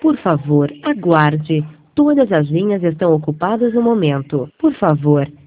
Por favor, aguarde. Todas as linhas estão ocupadas no momento. Por favor,